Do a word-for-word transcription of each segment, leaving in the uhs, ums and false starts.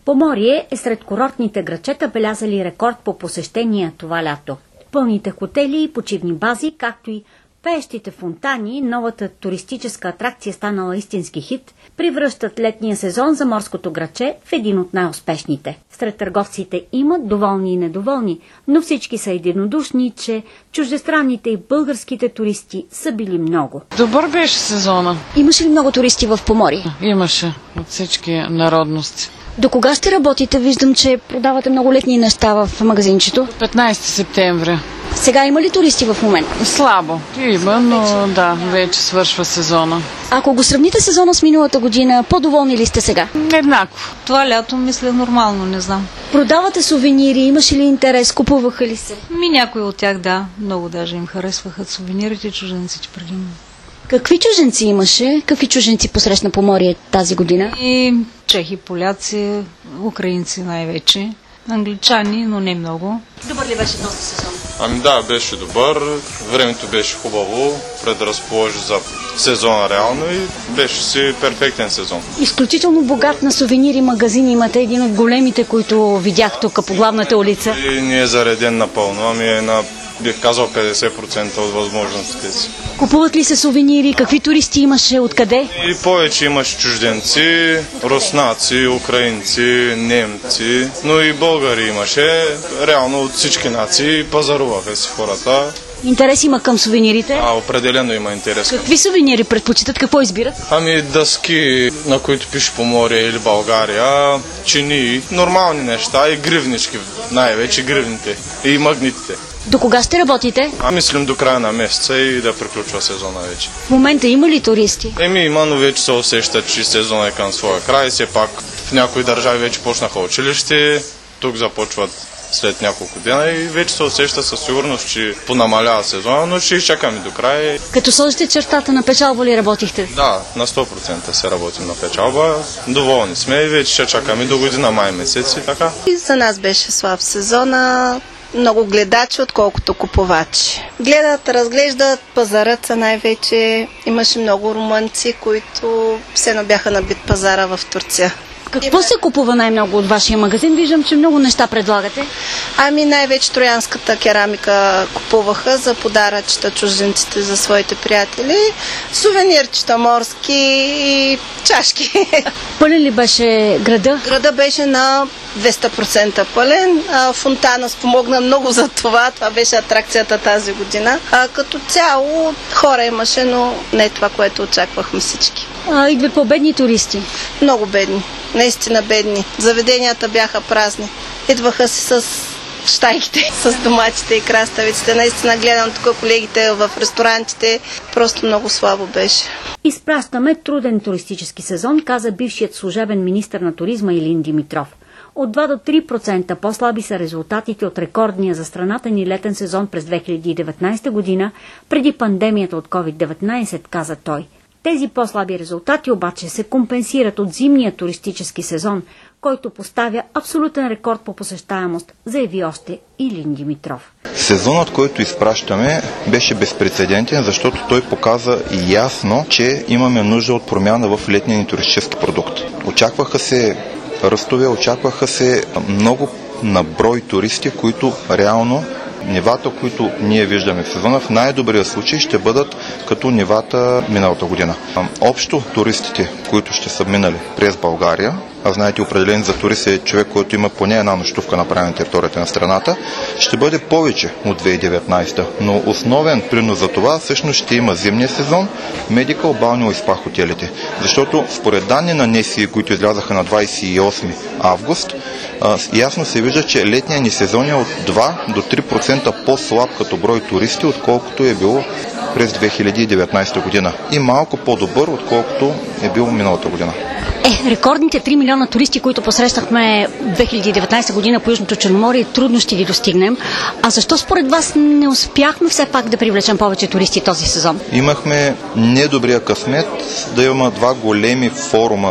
Поморие е сред курортните градчета, белязали рекорд по посещения това лято. Пълните хотели и почивни бази, както и пеещите фонтани, новата туристическа атракция станала истински хит, превръщат летния сезон за морското градче в един от най-успешните. Сред търговците имат доволни и недоволни, но всички са единодушни, че чуждестранните и българските туристи са били много. Добър беше сезона. Имаше ли много туристи в Поморие? Имаше от всички народности. До кога ще работите? Виждам, че продавате много летни неща в магазинчето. петнайсети септември. Сега има ли туристи в момента? Слабо. Има, но да, вече свършва сезона. Ако го сравните сезона с миналата година, по-доволни ли сте сега? Еднакво. Това лято мисля нормално, не знам. Продавате сувенири, имаше ли интерес, купуваха ли се? Ми някои от тях, да. Много даже им харесваха сувенирите и чужденците предимно. Какви чужденци имаше? Какви чужденци посрещна Поморие тази година? И чехи, поляци, украинци най-вече. Англичани, но не много. Добър ли беше този сезон? Ами да, беше добър. Времето беше хубаво, предразположи за сезона реално и беше си перфектен сезон. Изключително богат на сувенири магазин имате, един от големите, които видях тук по главната улица. И не е зареден напълно, ами е на, бих казал, петдесет процента от възможностите си. Купуват ли се сувенири? Какви туристи имаше? Откъде? И повече имаше чужденци, руснаци, украинци, немци, но и българи имаше. Реално от всички нации пазаруваха си хората. Интерес има към сувенирите? А, определено има интерес. Какви сувенири предпочитат? Какво избират? Ами дъски, на които пише Поморие или България, чини, нормални неща и гривнички, най-вече гривните и магнитите. До кога ще работите? А мислим до края на месеца и да приключва сезона вече. В момента има ли туристи? Еми има, но вече се усеща, че сезона е към своя край. Все пак в някои държави вече почнаха училище, тук започват след няколко дена и вече се усеща със сигурност, че понамалява сезона, но ще изчакаме до края. Като сложите чертата на печалба ли работихте? Да, на сто процента се работим на печалба. Доволни сме и вече ще чакаме до година май месец и така. И за нас беше слаб сезона. Много гледачи, отколкото купувачи. Гледат, разглеждат, пазарът са най-вече. Имаше много румънци, които все едно бяха набит пазара в Турция. Какво се купува най-много от вашия магазин? Виждам, че много неща предлагате. Ами най-вече троянската керамика купуваха за подаръчета чужденците за своите приятели. Сувенирчета морски и чашки. Пълен ли беше града? Града беше на двеста процента пълен. Фонтана спомогна много за това. Това беше атракцията тази година. А, като цяло хора имаше, но не това, което очаквахме всички. А, идват по-бедни туристи? Много бедни. Наистина бедни. Заведенията бяха празни. Идваха си с щайките, с доматите и краставиците. Наистина гледам тук колегите в ресторантите. Просто много слабо беше. Изпращаме труден туристически сезон, каза бившият служебен министър на туризма Илин Димитров. От два до три процента по-слаби са резултатите от рекордния за страната ни летен сезон през две хиляди и деветнайсета година, преди пандемията от ковид деветнайсет, каза той. Тези по-слаби резултати обаче се компенсират от зимния туристически сезон, който поставя абсолютен рекорд по посещаемост, заяви още Илин Димитров. Сезонът, който изпращаме, беше безпрецедентен, защото той показа ясно, че имаме нужда от промяна в летния ни туристически продукт. Очакваха се ръстове, очакваха се много на брой туристи, които реално нивата, които ние виждаме в сезона, в най-добрия случай ще бъдат като нивата миналата година. Общо туристите, които ще са минали през България, а знаете, определен за турист е човек, който има поне една нощувка направена на територията на страната, ще бъде повече от две хиляди и деветнайсета. Но основен принос за това всъщност ще има зимния сезон, медикал, балнео и спа хотелите. Защото според данни на НСИ, които излязаха на двайсет и осми август, ясно се вижда, че летният ни сезон е от два до три процента по-слаб като брой туристи, отколкото е било през две хиляди и деветнайсета година. И малко по-добър, отколкото е било миналата година. Е, рекордните три милиона туристи, които посрещахме две хиляди и деветнайсета година по Южното Черноморие, трудно ще ги достигнем. А защо според вас не успяхме все пак да привлечем повече туристи този сезон? Имахме недобрия късмет да има два големи форума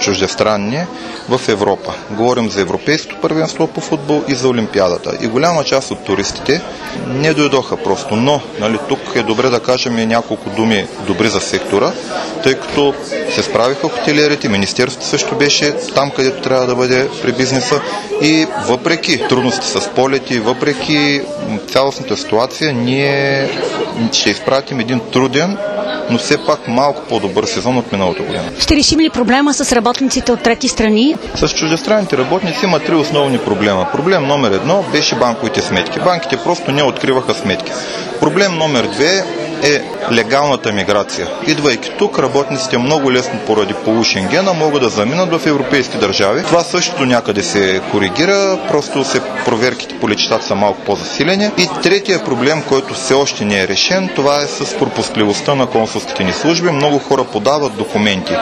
чуждестранни в Европа. Говорим за Европейското първенство по футбол и за Олимпиадата. И голяма част от туристите не дойдоха просто, но нали, тук е добре да кажем и няколко думи добри за сектора, тъй като се справиха хотелиерите, министерството също беше там, където трябва да бъде при бизнеса и въпреки трудности с полети, въпреки цялостната ситуация, ние ще изпратим един труден, но все пак малко по-добър сезон от миналата година. Ще решим ли проблема с работниците от трети страни? С чуждестранните работници има три основни проблема. Проблем номер едно беше банковите сметки. Банките просто не откриваха сметки. Проблем номер две е легалната миграция. Идвайки тук, работниците много лесно поради полушенгена могат да заминат в европейски държави. Това също някъде се коригира, просто се проверките по летищата са малко по-засилени. И третия проблем, който все още не е решен, това е с пропускливостта на консулските ни служби. Много хора подават документи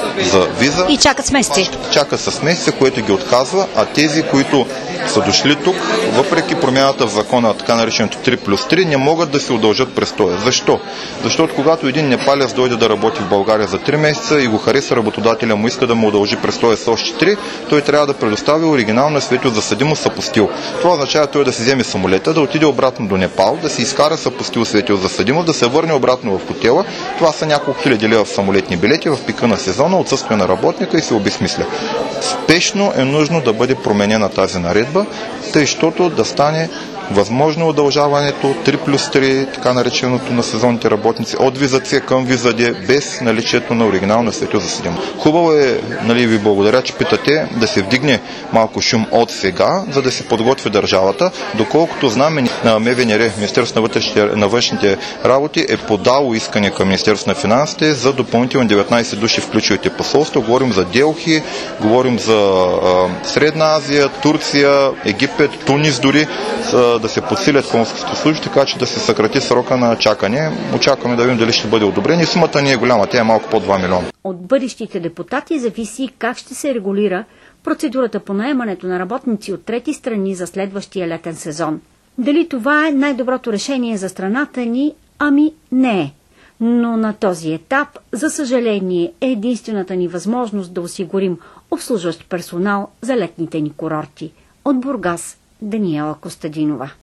за виза. И чакат с месеци. Чакат с месеци, което ги отказва, а тези, които са дошли тук, въпреки промяната в закона, така нареченото три плюс три, не могат да се удължат престоя. Защо? Защото когато един непалец дойде да работи в България за три месеца и го хареса работодателя, му иска да му удължи престоя с още три, той трябва да предостави оригинална свидетелство за съдимост апостил. Това означава той да си вземе самолета, да отиде обратно до Непал, да си изкара апостил свидетелство за съдимост, да се върне обратно в хотела. Това са няколко хиляди лева в самолетни билети в пика на сезона, отсъствие на работника и се обезмисля. Спешно е нужно да бъде променена тази наредба, тъй щото да стане възможно удължаването три плюс три, така нареченото на сезонните работници, от виза С към виза Д, без наличието на оригинална свидетелство за съдимост. Хубаво е, нали, ви благодаря, че питате, да се вдигне малко шум от сега, за да се подготви държавата. Доколкото знаме, на М В Н Р, Министерството на, вътрешните, на външните работи, е подало искане към Министерството на финансите за допълнителни деветнайсет души, включвайте посолство. Говорим за Делхи, говорим за а, Средна Азия, Турция, Египет, Тунис дори, а, да се подсилят консулските служби, така че да се съкрати срока на чакане. Очакваме да видим дали ще бъде одобрен и сумата не е голяма, тя е малко по два милиона. От бъдещите депутати зависи как ще се регулира процедурата по наемането на работници от трети страни за следващия летен сезон. Дали това е най-доброто решение за страната ни? Ами не е. Но на този етап, за съжаление, е единствената ни възможност да осигурим обслужващ персонал за летните ни курорти. От Бургас, Даниела Костадинова.